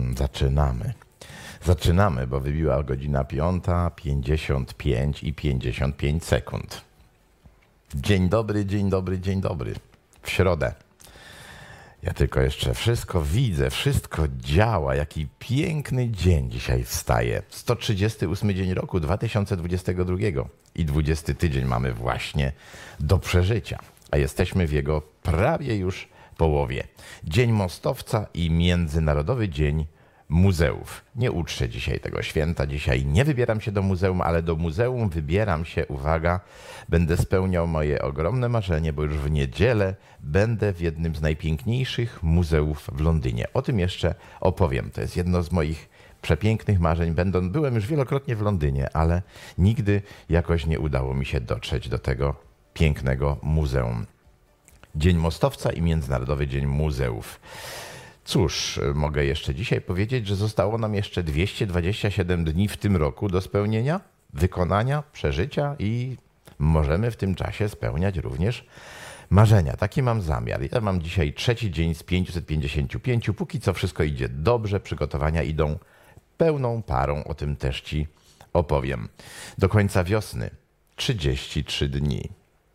Zaczynamy. Zaczynamy, bo wybiła godzina 5:55 i 55 sekund. Dzień dobry, dzień dobry, dzień dobry. W środę. Ja tylko jeszcze wszystko widzę, wszystko działa. Jaki piękny dzień dzisiaj wstaje. 138 dzień roku 2022 i 20 tydzień mamy właśnie do przeżycia. A jesteśmy w jego prawie już połowie. Dzień Mostowca i Międzynarodowy Dzień Muzeów. Nie uczczę dzisiaj tego święta. Dzisiaj nie wybieram się do muzeum, ale do muzeum wybieram się, uwaga, będę spełniał moje ogromne marzenie, bo już w niedzielę będę w jednym z najpiękniejszych muzeów w Londynie. O tym jeszcze opowiem. To jest jedno z moich przepięknych marzeń. Byłem już wielokrotnie w Londynie, ale nigdy jakoś nie udało mi się dotrzeć do tego pięknego muzeum. Dzień Mostowca i Międzynarodowy Dzień Muzeów. Cóż, mogę jeszcze dzisiaj powiedzieć, że zostało nam jeszcze 227 dni w tym roku do spełnienia, wykonania, przeżycia i możemy w tym czasie spełniać również marzenia. Taki mam zamiar. Ja mam dzisiaj trzeci dzień z 555. Póki co wszystko idzie dobrze, przygotowania idą pełną parą, o tym też Ci opowiem. Do końca wiosny 33 dni.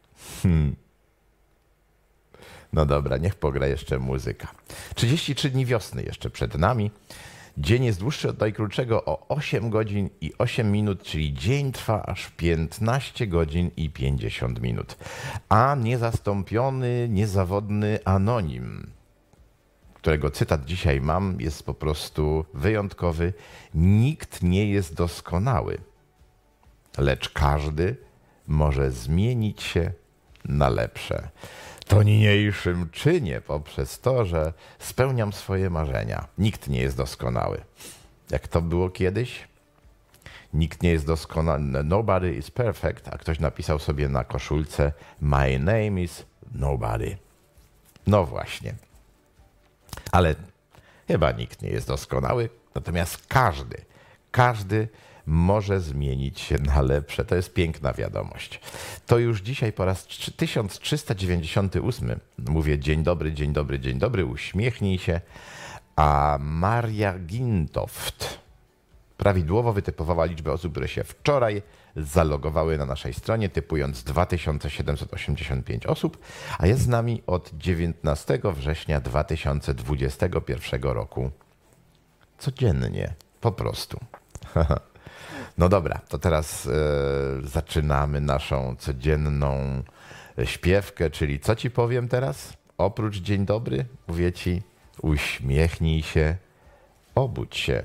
No dobra, niech pogra jeszcze muzyka. 33 dni wiosny jeszcze przed nami. Dzień jest dłuższy od najkrótszego o 8 godzin i 8 minut, czyli dzień trwa aż 15 godzin i 50 minut. A niezastąpiony, niezawodny anonim, którego cytat dzisiaj mam, jest po prostu wyjątkowy. Nikt nie jest doskonały, lecz każdy może zmienić się na lepsze. To niniejszym czynię poprzez to, że spełniam swoje marzenia. Nikt nie jest doskonały. Jak to było kiedyś? Nikt nie jest doskonały. Nobody is perfect, a ktoś napisał sobie na koszulce My name is nobody. No właśnie. Ale chyba nikt nie jest doskonały, natomiast każdy może zmienić się na lepsze. To jest piękna wiadomość. To już dzisiaj po raz 1398 mówię dzień dobry, dzień dobry, dzień dobry, uśmiechnij się. A Maria Gintoft prawidłowo wytypowała liczbę osób, które się wczoraj zalogowały na naszej stronie, typując 2785 osób, a jest z nami od 19 września 2021 roku. Codziennie, po prostu. No dobra, to teraz zaczynamy naszą codzienną śpiewkę, czyli co Ci powiem teraz? Oprócz dzień dobry, mówię Ci, uśmiechnij się, obudź się.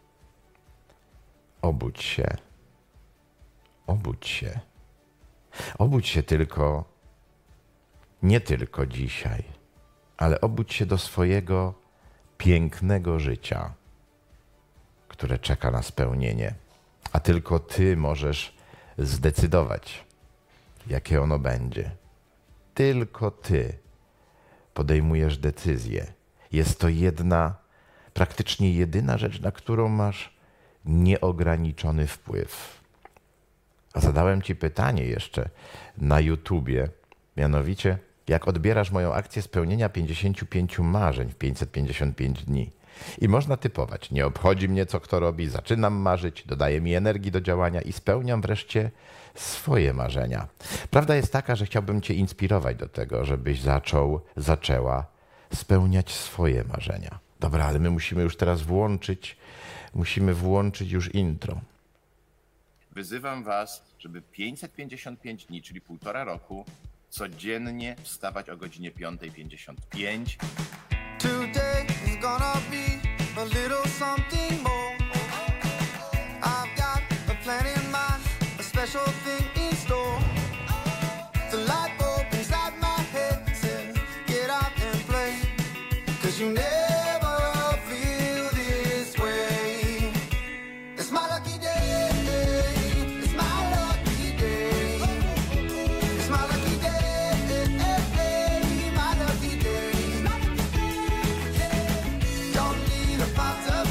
Obudź się. Obudź się. Obudź się tylko, nie tylko dzisiaj, ale obudź się do swojego pięknego życia, które czeka na spełnienie. A tylko Ty możesz zdecydować, jakie ono będzie. Tylko Ty podejmujesz decyzję. Jest to praktycznie jedyna rzecz, na którą masz nieograniczony wpływ. A zadałem Ci pytanie jeszcze na YouTubie, mianowicie, jak odbierasz moją akcję spełnienia 55 marzeń w 555 dni. I można typować. Nie obchodzi mnie, co kto robi, zaczynam marzyć, dodaje mi energii do działania i spełniam wreszcie swoje marzenia. Prawda jest taka, że chciałbym Cię inspirować do tego, żebyś zaczęła spełniać swoje marzenia. Dobra, ale my musimy już teraz włączyć już intro. Wyzywam Was, żeby 555 dni, czyli 1,5 roku, codziennie wstawać o godzinie 5:55. Today is gonna be a little something more. I've got a plan in mind, a special thing in store. The light bulb inside my head says, get out and play, 'cause you never feel this way. It's my lucky day, it's my lucky day. It's my lucky day, my lucky day. Don't need a pot of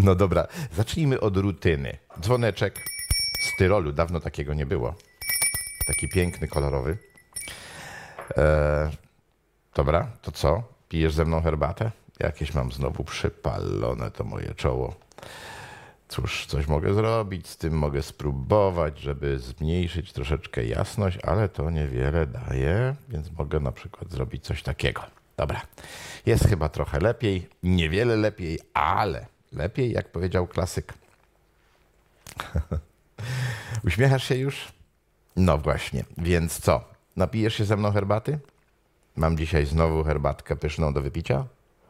No dobra, zacznijmy od rutyny. Dzwoneczek z Tyrolu, dawno takiego nie było. Taki piękny, kolorowy. Dobra, to co? Pijesz ze mną herbatę? Jakieś mam znowu przypalone to moje czoło. Cóż, coś mogę zrobić z tym, mogę spróbować, żeby zmniejszyć troszeczkę jasność, ale to niewiele daje, więc mogę na przykład zrobić coś takiego. Dobra, jest chyba trochę lepiej, niewiele lepiej, ale lepiej, jak powiedział klasyk. Uśmiechasz się już? No właśnie, więc co? Napijesz się ze mną herbaty? Mam dzisiaj znowu herbatkę pyszną do wypicia.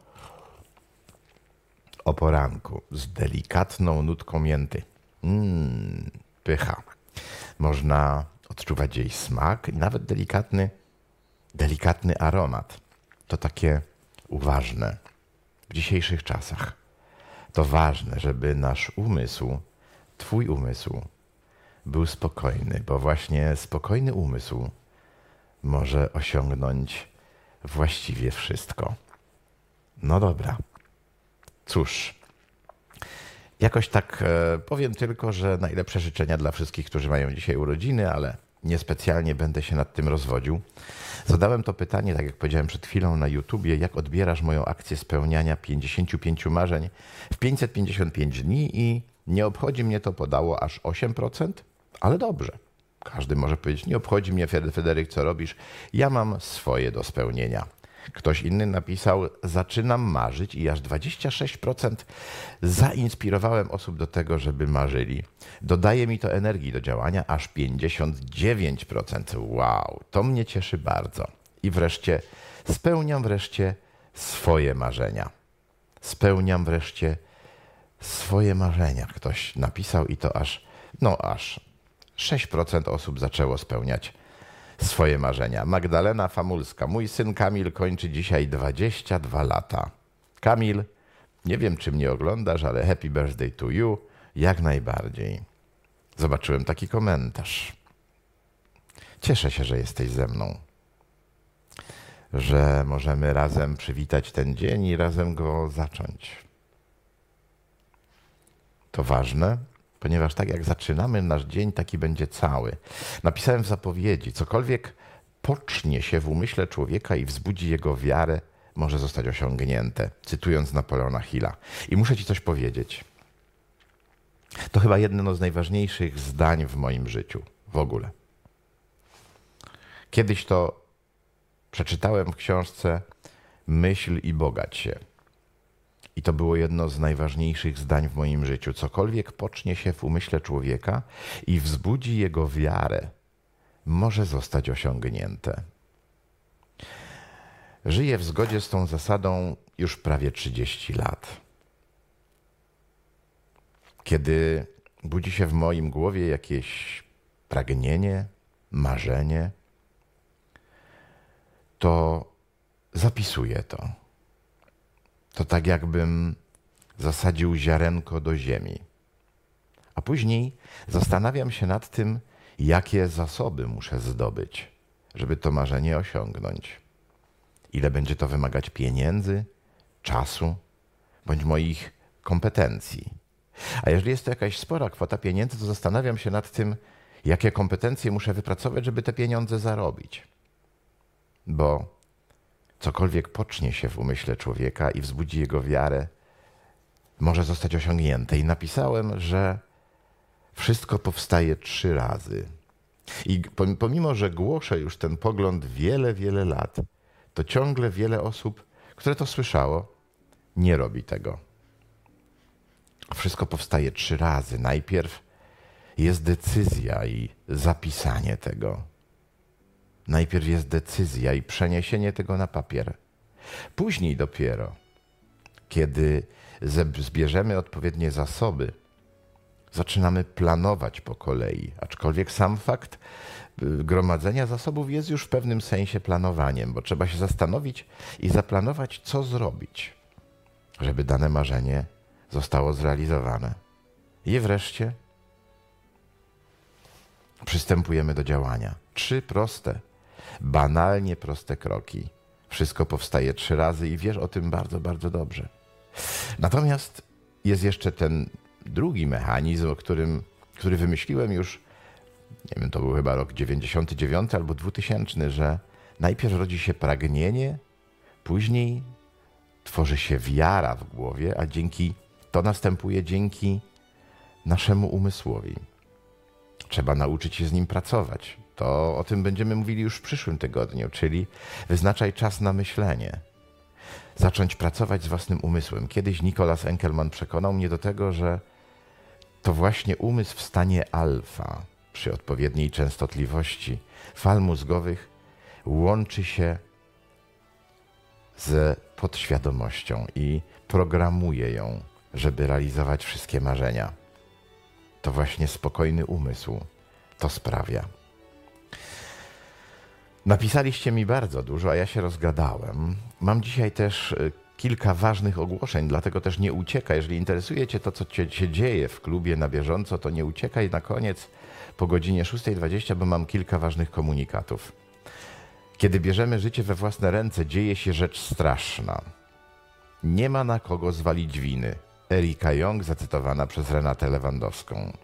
O poranku z delikatną nutką mięty. Pycha. Można odczuwać jej smak i nawet delikatny aromat. To takie uważne w dzisiejszych czasach. To ważne, żeby nasz umysł, twój umysł, był spokojny, bo właśnie spokojny umysł może osiągnąć właściwie wszystko. No dobra. Cóż, jakoś tak powiem tylko, że najlepsze życzenia dla wszystkich, którzy mają dzisiaj urodziny, ale niespecjalnie będę się nad tym rozwodził. Zadałem to pytanie, tak jak powiedziałem przed chwilą na YouTubie, jak odbierasz moją akcję spełniania 55 marzeń w 555 dni i nie obchodzi mnie to, podało aż 8%, ale dobrze. Każdy może powiedzieć, nie obchodzi mnie, Fryderyk, co robisz, ja mam swoje do spełnienia. Ktoś inny napisał, zaczynam marzyć i aż 26% zainspirowałem osób do tego, żeby marzyli. Dodaje mi to energii do działania, aż 59%. Wow, to mnie cieszy bardzo. I wreszcie spełniam swoje marzenia. Spełniam wreszcie swoje marzenia. Ktoś napisał i to aż 6% osób zaczęło spełniać swoje marzenia. Magdalena Famulska. Mój syn Kamil kończy dzisiaj 22 lata. Kamil, nie wiem, czy mnie oglądasz, ale happy birthday to you. Jak najbardziej. Zobaczyłem taki komentarz. Cieszę się, że jesteś ze mną. Że możemy razem przywitać ten dzień i razem go zacząć. To ważne, ponieważ tak jak zaczynamy nasz dzień, taki będzie cały. Napisałem w zapowiedzi, cokolwiek pocznie się w umyśle człowieka i wzbudzi jego wiarę, może zostać osiągnięte, cytując Napoleona Hilla. I muszę ci coś powiedzieć. To chyba jedno z najważniejszych zdań w moim życiu w ogóle. Kiedyś to przeczytałem w książce Myśl i bogać się. I to było jedno z najważniejszych zdań w moim życiu. Cokolwiek pocznie się w umyśle człowieka i wzbudzi jego wiarę, może zostać osiągnięte. Żyję w zgodzie z tą zasadą już prawie 30 lat. Kiedy budzi się w moim głowie jakieś pragnienie, marzenie, to zapisuję to. To tak jakbym zasadził ziarenko do ziemi. A później zastanawiam się nad tym, jakie zasoby muszę zdobyć, żeby to marzenie osiągnąć. Ile będzie to wymagać pieniędzy, czasu, bądź moich kompetencji. A jeżeli jest to jakaś spora kwota pieniędzy, to zastanawiam się nad tym, jakie kompetencje muszę wypracować, żeby te pieniądze zarobić. Bo cokolwiek pocznie się w umyśle człowieka i wzbudzi jego wiarę, może zostać osiągnięte. I napisałem, że wszystko powstaje 3 razy. I pomimo, że głoszę już ten pogląd wiele, wiele lat, to ciągle wiele osób, które to słyszało, nie robi tego. Wszystko powstaje 3 razy. Najpierw jest decyzja i zapisanie tego. Najpierw jest decyzja i przeniesienie tego na papier. Później dopiero, kiedy zbierzemy odpowiednie zasoby, zaczynamy planować po kolei. Aczkolwiek sam fakt gromadzenia zasobów jest już w pewnym sensie planowaniem, bo trzeba się zastanowić i zaplanować, co zrobić, żeby dane marzenie zostało zrealizowane. I wreszcie przystępujemy do działania. 3 proste, banalnie proste kroki. Wszystko powstaje 3 razy i wiesz o tym bardzo, bardzo dobrze. Natomiast jest jeszcze ten drugi mechanizm, który wymyśliłem już, nie wiem, to był chyba rok 99 albo 2000, że najpierw rodzi się pragnienie, później tworzy się wiara w głowie, a to następuje dzięki naszemu umysłowi. Trzeba nauczyć się z nim pracować. To o tym będziemy mówili już w przyszłym tygodniu, czyli wyznaczaj czas na myślenie. Zacząć pracować z własnym umysłem. Kiedyś Nicholas Enkelman przekonał mnie do tego, że to właśnie umysł w stanie alfa, przy odpowiedniej częstotliwości fal mózgowych, łączy się z podświadomością i programuje ją, żeby realizować wszystkie marzenia. To właśnie spokojny umysł to sprawia. Napisaliście mi bardzo dużo, a ja się rozgadałem. Mam dzisiaj też kilka ważnych ogłoszeń, dlatego też nie uciekaj. Jeżeli interesuje Cię to, co się dzieje w klubie na bieżąco, to nie uciekaj na koniec po godzinie 6:20, bo mam kilka ważnych komunikatów. Kiedy bierzemy życie we własne ręce, dzieje się rzecz straszna. Nie ma na kogo zwalić winy. Erika Jong, zacytowana przez Renatę Lewandowską.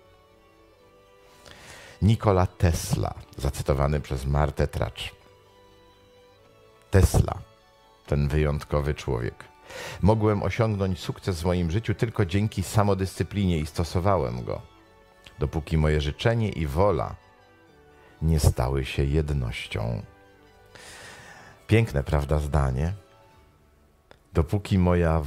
Nikola Tesla, zacytowany przez Martę Tracz. Tesla, ten wyjątkowy człowiek. Mogłem osiągnąć sukces w moim życiu tylko dzięki samodyscyplinie i stosowałem go. Dopóki moje życzenie i wola nie stały się jednością. Piękne, prawda, zdanie? Dopóki moja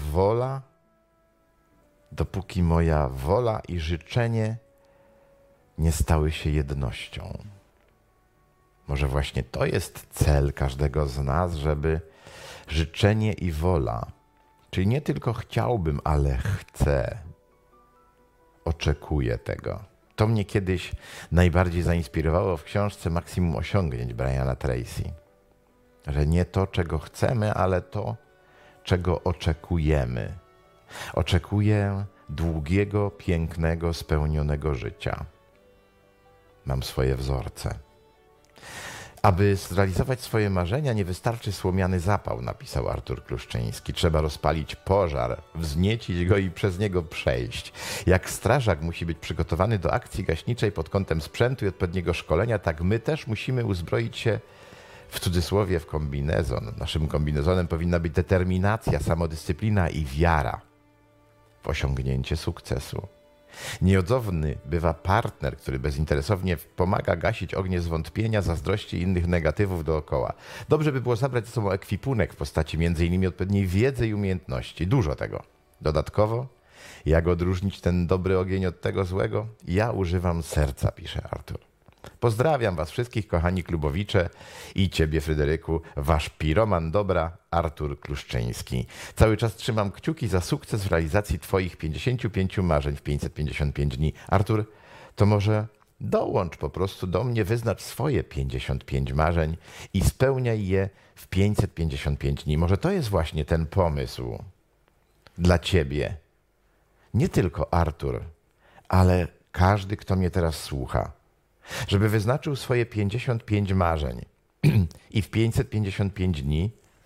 wola i życzenie nie stały się jednością. Może właśnie to jest cel każdego z nas, żeby życzenie i wola, czyli nie tylko chciałbym, ale chcę, oczekuję tego. To mnie kiedyś najbardziej zainspirowało w książce Maksimum Osiągnięć Briana Tracy. Że nie to, czego chcemy, ale to, czego oczekujemy. Oczekuję długiego, pięknego, spełnionego życia. Mam swoje wzorce. Aby zrealizować swoje marzenia, nie wystarczy słomiany zapał, napisał Artur Kluszczyński. Trzeba rozpalić pożar, wzniecić go i przez niego przejść. Jak strażak musi być przygotowany do akcji gaśniczej pod kątem sprzętu i odpowiedniego szkolenia, tak my też musimy uzbroić się w cudzysłowie w kombinezon. Naszym kombinezonem powinna być determinacja, samodyscyplina i wiara w osiągnięcie sukcesu. Nieodzowny bywa partner, który bezinteresownie pomaga gasić ognie zwątpienia, zazdrości i innych negatywów dookoła. Dobrze by było zabrać ze sobą ekwipunek w postaci m.in. odpowiedniej wiedzy i umiejętności. Dużo tego. Dodatkowo, jak odróżnić ten dobry ogień od tego złego? Ja używam serca, pisze Artur. Pozdrawiam was wszystkich, kochani klubowicze i ciebie, Fryderyku, wasz piroman dobra, Artur Kluszczyński. Cały czas trzymam kciuki za sukces w realizacji twoich 55 marzeń w 555 dni. Artur, to może dołącz po prostu do mnie, wyznacz swoje 55 marzeń i spełniaj je w 555 dni. Może to jest właśnie ten pomysł dla ciebie. Nie tylko Artur, ale każdy, kto mnie teraz słucha. Żeby wyznaczył swoje 55 marzeń i w 555 dni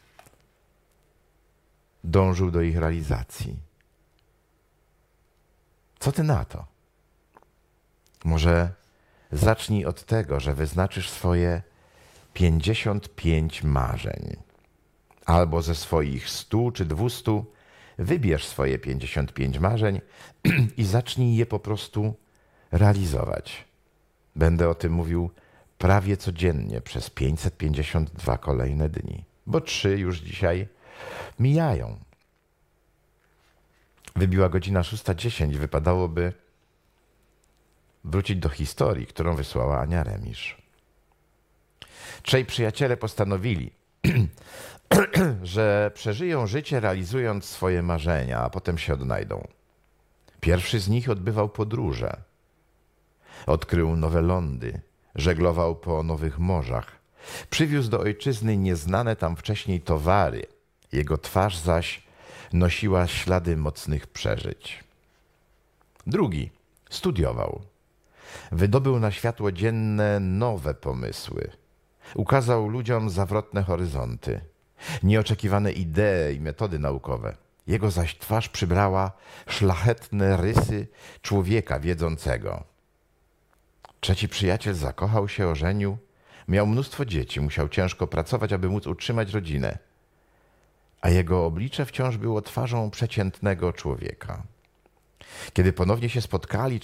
dążył do ich realizacji. Co ty na to? Może zacznij od tego, że wyznaczysz swoje 55 marzeń. Albo ze swoich 100 czy 200 wybierz swoje 55 marzeń i zacznij je po prostu realizować. Będę o tym mówił prawie codziennie przez 552 kolejne dni, bo 3 już dzisiaj mijają. Wybiła godzina 6:10, wypadałoby wrócić do historii, którą wysłała Ania Remisz. 3 przyjaciele postanowili, że przeżyją życie realizując swoje marzenia, a potem się odnajdą. Pierwszy z nich odbywał podróże. Odkrył nowe lądy, żeglował po nowych morzach. Przywiózł do ojczyzny nieznane tam wcześniej towary. Jego twarz zaś nosiła ślady mocnych przeżyć. Drugi studiował. Wydobył na światło dzienne nowe pomysły. Ukazał ludziom zawrotne horyzonty, nieoczekiwane idee i metody naukowe. Jego zaś twarz przybrała szlachetne rysy człowieka wiedzącego. Trzeci przyjaciel zakochał się, ożenił, miał mnóstwo dzieci, musiał ciężko pracować, aby móc utrzymać rodzinę, a jego oblicze wciąż było twarzą przeciętnego człowieka. Kiedy ponownie się spotkali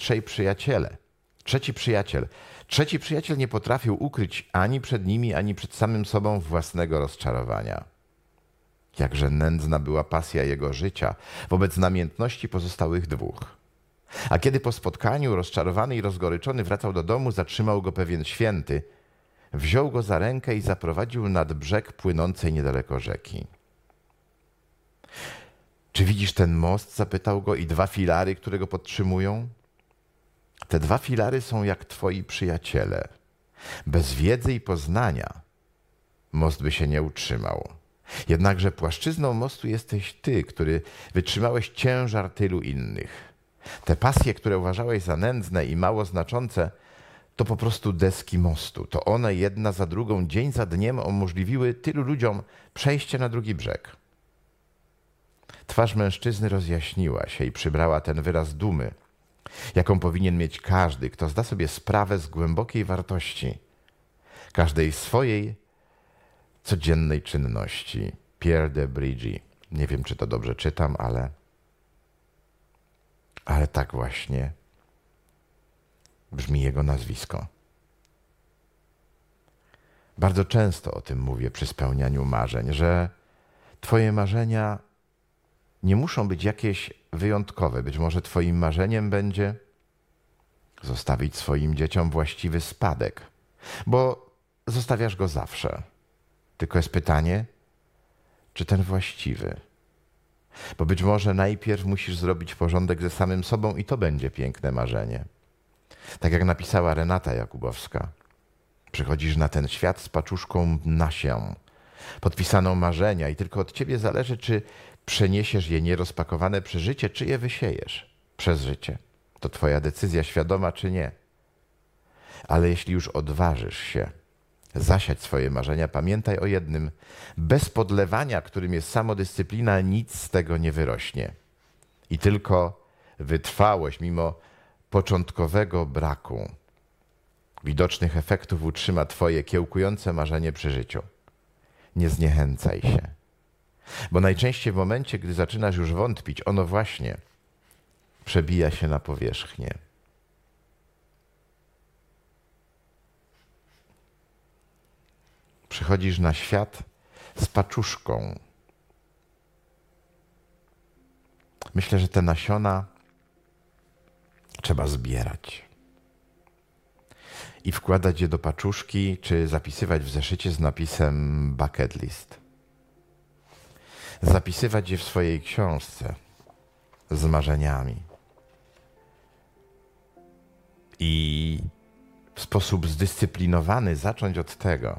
trzeci przyjaciel nie potrafił ukryć ani przed nimi, ani przed samym sobą własnego rozczarowania. Jakże nędzna była pasja jego życia wobec namiętności pozostałych dwóch. A kiedy po spotkaniu, rozczarowany i rozgoryczony, wracał do domu, zatrzymał go pewien święty, wziął go za rękę i zaprowadził nad brzeg płynącej niedaleko rzeki. Czy widzisz ten most? Zapytał go, i 2 filary, które go podtrzymują? Te 2 filary są jak twoi przyjaciele. Bez wiedzy i poznania most by się nie utrzymał. Jednakże płaszczyzną mostu jesteś ty, który wytrzymałeś ciężar tylu innych. Te pasje, które uważałeś za nędzne i mało znaczące, to po prostu deski mostu. To one jedna za drugą, dzień za dniem umożliwiły tylu ludziom przejście na drugi brzeg. Twarz mężczyzny rozjaśniła się i przybrała ten wyraz dumy, jaką powinien mieć każdy, kto zda sobie sprawę z głębokiej wartości każdej swojej codziennej czynności. Pierre de Brégy. Nie wiem, czy to dobrze czytam, ale tak właśnie brzmi jego nazwisko. Bardzo często o tym mówię przy spełnianiu marzeń, że twoje marzenia nie muszą być jakieś wyjątkowe. Być może twoim marzeniem będzie zostawić swoim dzieciom właściwy spadek, bo zostawiasz go zawsze. Tylko jest pytanie, czy ten właściwy? Bo być może najpierw musisz zrobić porządek ze samym sobą i to będzie piękne marzenie. Tak jak napisała Renata Jakubowska. Przychodzisz na ten świat z paczuszką nasion, podpisaną marzenia, i tylko od ciebie zależy, czy przeniesiesz je nierozpakowane przez życie, czy je wysiejesz przez życie. To twoja decyzja, świadoma czy nie. Ale jeśli już odważysz się zasiać swoje marzenia, pamiętaj o jednym. Bez podlewania, którym jest samodyscyplina, nic z tego nie wyrośnie. I tylko wytrwałość, mimo początkowego braku widocznych efektów, utrzyma twoje kiełkujące marzenie przy życiu. Nie zniechęcaj się. Bo najczęściej w momencie, gdy zaczynasz już wątpić, ono właśnie przebija się na powierzchnię. Przychodzisz na świat z paczuszką. Myślę, że te nasiona trzeba zbierać i wkładać je do paczuszki, czy zapisywać w zeszycie z napisem bucket list. Zapisywać je w swojej książce z marzeniami. I w sposób zdyscyplinowany zacząć od tego,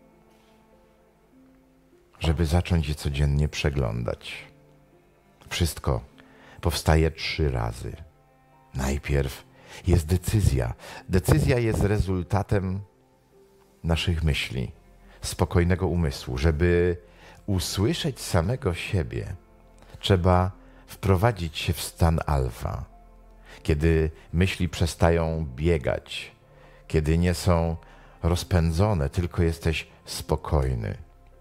żeby zacząć je codziennie przeglądać. Wszystko powstaje 3 razy. Najpierw jest decyzja. Decyzja jest rezultatem naszych myśli, spokojnego umysłu. Żeby usłyszeć samego siebie, trzeba wprowadzić się w stan alfa. Kiedy myśli przestają biegać, kiedy nie są rozpędzone, tylko jesteś spokojny.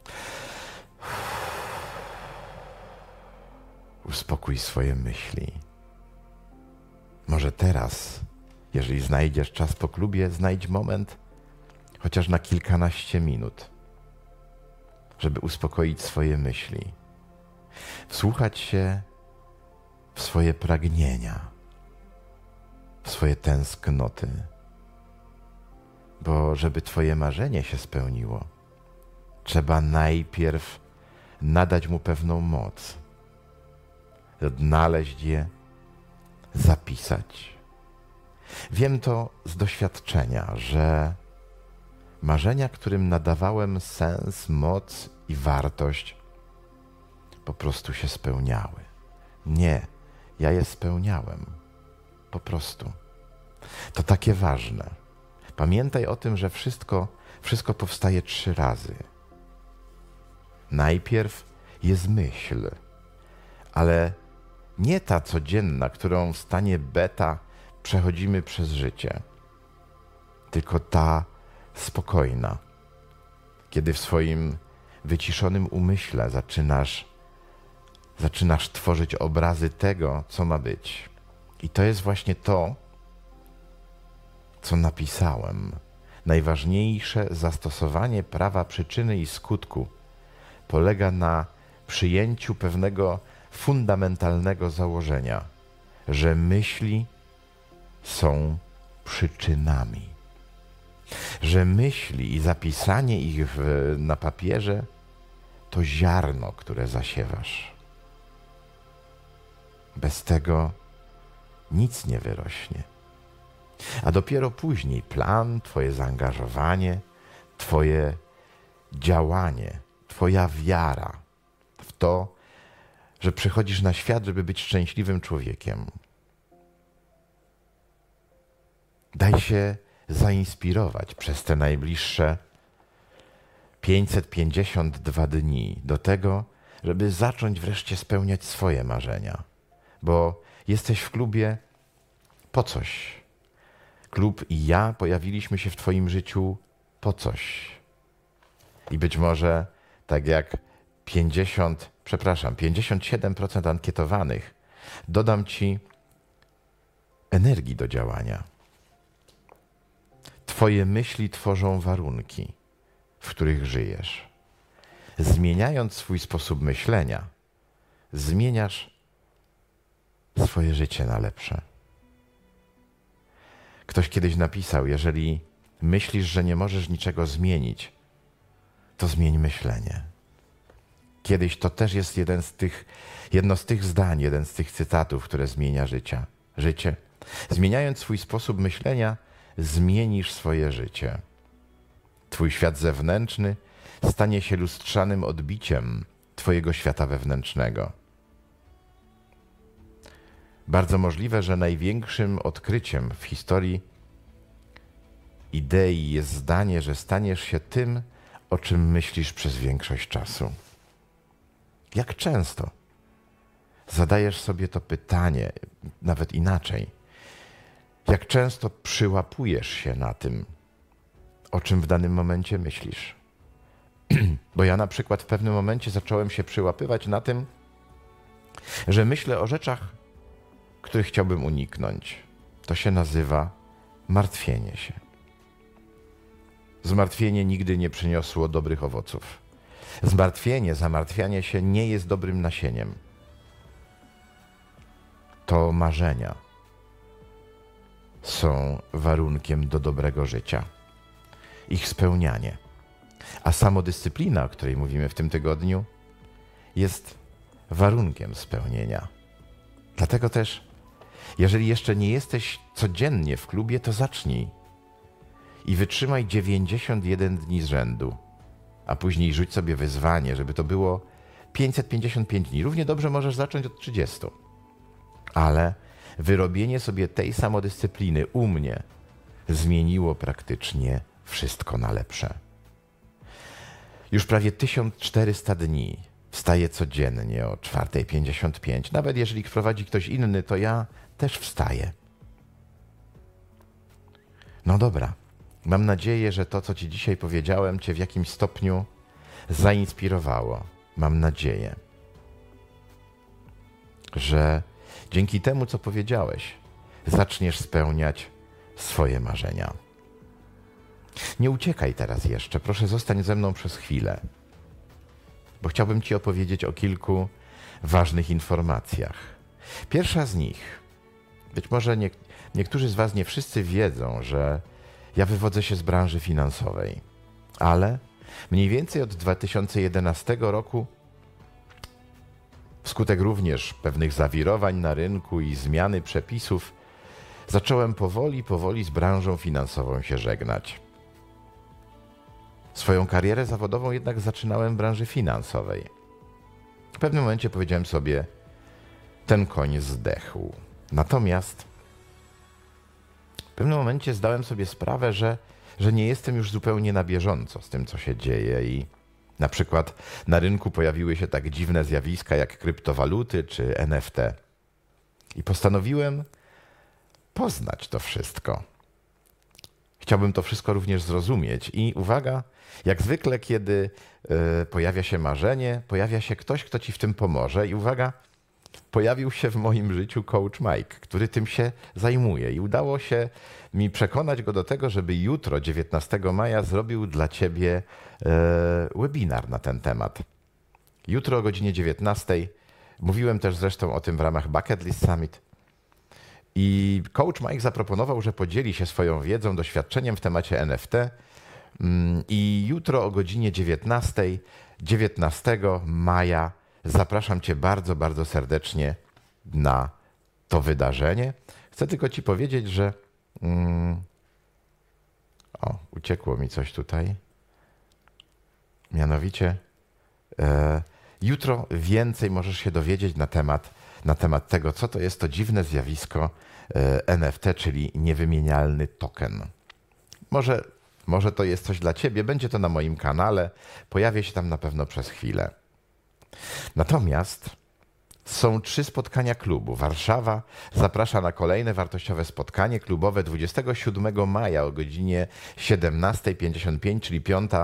Uspokój swoje myśli. Może teraz, jeżeli znajdziesz czas po klubie, znajdź moment, chociaż na kilkanaście minut, żeby uspokoić swoje myśli. Wsłuchać się w swoje pragnienia, w swoje tęsknoty. Bo żeby twoje marzenie się spełniło, trzeba najpierw nadać mu pewną moc. Odnaleźć je, zapisać. Wiem to z doświadczenia, że marzenia, którym nadawałem sens, moc i wartość, po prostu się spełniały. Nie, ja je spełniałem. Po prostu. To takie ważne. Pamiętaj o tym, że wszystko powstaje 3 razy. Najpierw jest myśl, ale nie ta codzienna, którą w stanie beta przechodzimy przez życie, tylko ta spokojna, kiedy w swoim wyciszonym umyśle zaczynasz tworzyć obrazy tego, co ma być. I to jest właśnie to, co napisałem. Najważniejsze zastosowanie prawa przyczyny i skutku polega na przyjęciu pewnego fundamentalnego założenia, że myśli są przyczynami. Że myśli i zapisanie ich na papierze to ziarno, które zasiewasz. Bez tego nic nie wyrośnie. A dopiero później plan, twoje zaangażowanie, twoje działanie, twoja wiara w to, że przychodzisz na świat, żeby być szczęśliwym człowiekiem. Daj się zainspirować przez te najbliższe 552 dni do tego, żeby zacząć wreszcie spełniać swoje marzenia. Bo jesteś w klubie po coś. Klub i ja pojawiliśmy się w twoim życiu po coś. I być może tak jak 57% ankietowanych, dodam ci energii do działania. Twoje myśli tworzą warunki, w których żyjesz. Zmieniając swój sposób myślenia, zmieniasz swoje życie na lepsze. Ktoś kiedyś napisał, jeżeli myślisz, że nie możesz niczego zmienić, to zmień myślenie. Kiedyś to też jest jedno z tych zdań, jeden z tych cytatów, które zmienia życie. Zmieniając swój sposób myślenia, zmienisz swoje życie. Twój świat zewnętrzny stanie się lustrzanym odbiciem twojego świata wewnętrznego. Bardzo możliwe, że największym odkryciem w historii idei jest zdanie, że staniesz się tym, o czym myślisz przez większość czasu. Jak często zadajesz sobie to pytanie, nawet inaczej, jak często przyłapujesz się na tym, o czym w danym momencie myślisz? Bo ja na przykład w pewnym momencie zacząłem się przyłapywać na tym, że myślę o rzeczach, których chciałbym uniknąć. To się nazywa martwienie się. Zmartwienie nigdy nie przyniosło dobrych owoców. Zamartwianie się nie jest dobrym nasieniem. To marzenia są warunkiem do dobrego życia. Ich spełnianie. A samodyscyplina, o której mówimy w tym tygodniu, jest warunkiem spełnienia. Dlatego też, jeżeli jeszcze nie jesteś codziennie w klubie, to zacznij i wytrzymaj 91 dni z rzędu, a później rzuć sobie wyzwanie, żeby to było 555 dni. Równie dobrze możesz zacząć od 30. Ale wyrobienie sobie tej samodyscypliny u mnie zmieniło praktycznie wszystko na lepsze. Już prawie 1400 dni wstaję codziennie o 4:55. Nawet jeżeli prowadzi ktoś inny, to ja też wstaję. No dobra. Mam nadzieję, że to, co ci dzisiaj powiedziałem, cię w jakimś stopniu zainspirowało. Mam nadzieję, że dzięki temu, co powiedziałeś, zaczniesz spełniać swoje marzenia. Nie uciekaj teraz jeszcze. Proszę, zostań ze mną przez chwilę, bo chciałbym ci opowiedzieć o kilku ważnych informacjach. Pierwsza z nich, być może niektórzy z was, nie wszyscy wiedzą, że ja wywodzę się z branży finansowej, ale mniej więcej od 2011 roku, wskutek również pewnych zawirowań na rynku i zmiany przepisów, zacząłem powoli z branżą finansową się żegnać. Swoją karierę zawodową jednak zaczynałem w branży finansowej. W pewnym momencie powiedziałem sobie, ten koń zdechł. Natomiast w pewnym momencie zdałem sobie sprawę, że nie jestem już zupełnie na bieżąco z tym, co się dzieje i Na przykład na rynku pojawiły się tak dziwne zjawiska jak kryptowaluty czy NFT. I postanowiłem poznać to wszystko. Chciałbym to wszystko również zrozumieć i uwaga, jak zwykle, kiedy pojawia się marzenie, pojawia się ktoś, kto ci w tym pomoże i uwaga, pojawił się w moim życiu coach Mike, który tym się zajmuje i udało się mi przekonać go do tego, żeby jutro, 19 maja, zrobił dla ciebie webinar na ten temat. Jutro o godzinie 19. Mówiłem też zresztą o tym w ramach Bucket List Summit. I coach Mike zaproponował, że podzieli się swoją wiedzą, doświadczeniem w temacie NFT. I jutro o godzinie 19, 19 maja zapraszam cię bardzo, bardzo serdecznie na to wydarzenie. Chcę tylko ci powiedzieć, że... uciekło mi coś tutaj. Mianowicie jutro więcej możesz się dowiedzieć na temat tego, co to jest to dziwne zjawisko NFT, czyli niewymienialny token. Może to jest coś dla ciebie, będzie to na moim kanale, pojawię się tam na pewno przez chwilę. Natomiast są 3 spotkania klubu. Warszawa zaprasza na kolejne wartościowe spotkanie klubowe 27 maja o godzinie 17:55, czyli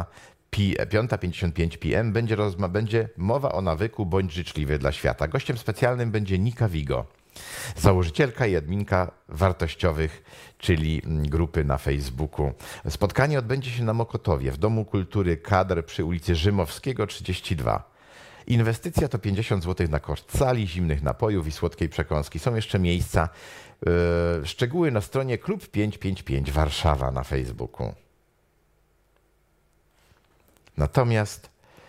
5:55 p.m. Będzie mowa o nawyku Bądź życzliwy dla świata. Gościem specjalnym będzie Nika Vigo, założycielka i adminka wartościowych, czyli grupy na Facebooku. Spotkanie odbędzie się na Mokotowie, w Domu Kultury Kadr przy ulicy Rzymowskiego 32. Inwestycja to 50 zł na koszt sali, zimnych napojów i słodkiej przekąski. Są jeszcze miejsca. Szczegóły na stronie Klub 555 Warszawa na Facebooku. Natomiast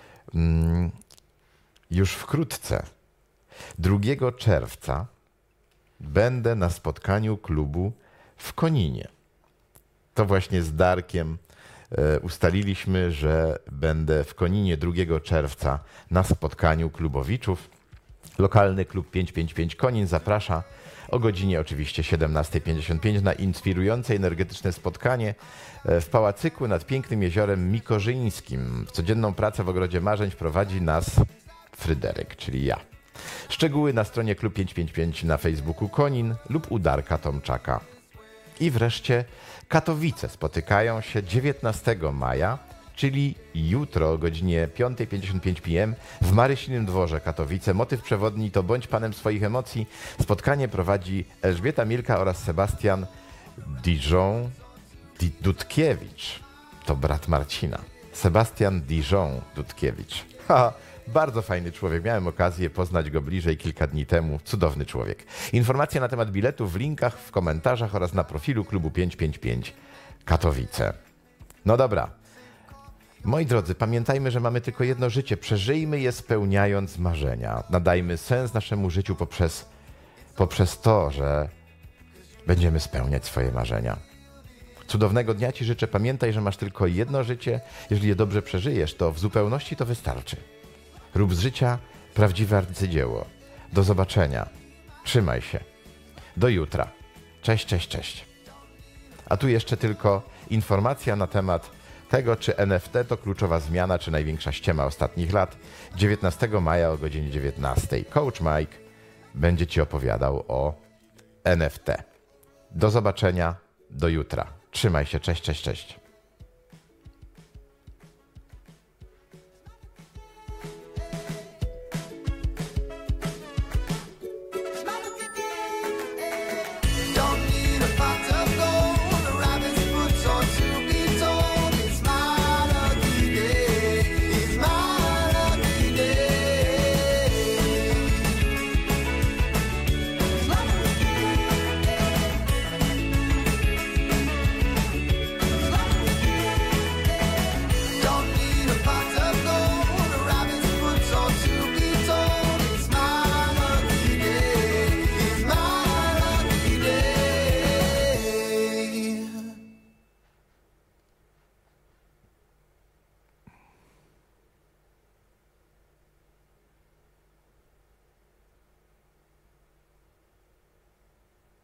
już wkrótce, 2 czerwca, będę na spotkaniu klubu w Koninie. To właśnie z Darkiem ustaliliśmy, że będę w Koninie 2 czerwca na spotkaniu klubowiczów. Lokalny Klub 555 Konin zaprasza o godzinie oczywiście 17:55 na inspirujące energetyczne spotkanie w Pałacyku nad pięknym jeziorem Mikorzyńskim. W codzienną pracę w Ogrodzie Marzeń prowadzi nas Fryderyk, czyli ja. Szczegóły na stronie Klub 555 na Facebooku Konin lub u Darka Tomczaka. I wreszcie Katowice spotykają się 19 maja, czyli jutro o godzinie 5:55 p.m. w Marysinym Dworze Katowice. Motyw przewodni to Bądź panem swoich emocji. Spotkanie prowadzi Elżbieta Milka oraz Sebastian Dudkiewicz. To brat Marcina. Sebastian Dudkiewicz. Bardzo fajny człowiek. Miałem okazję poznać go bliżej kilka dni temu. Cudowny człowiek. Informacje na temat biletów w linkach, w komentarzach oraz na profilu Klubu 555 Katowice. No dobra. Moi drodzy, pamiętajmy, że mamy tylko jedno życie. Przeżyjmy je spełniając marzenia. Nadajmy sens naszemu życiu poprzez to, że będziemy spełniać swoje marzenia. Cudownego dnia ci życzę. Pamiętaj, że masz tylko jedno życie. Jeżeli je dobrze przeżyjesz, to w zupełności to wystarczy. Rób z życia prawdziwe arcydzieło. Do zobaczenia. Trzymaj się. Do jutra. Cześć, cześć, cześć. A tu jeszcze tylko informacja na temat tego, czy NFT to kluczowa zmiana, czy największa ściema ostatnich lat. 19 maja o godzinie 19. Coach Mike będzie ci opowiadał o NFT. Do zobaczenia. Do jutra. Trzymaj się. Cześć, cześć, cześć.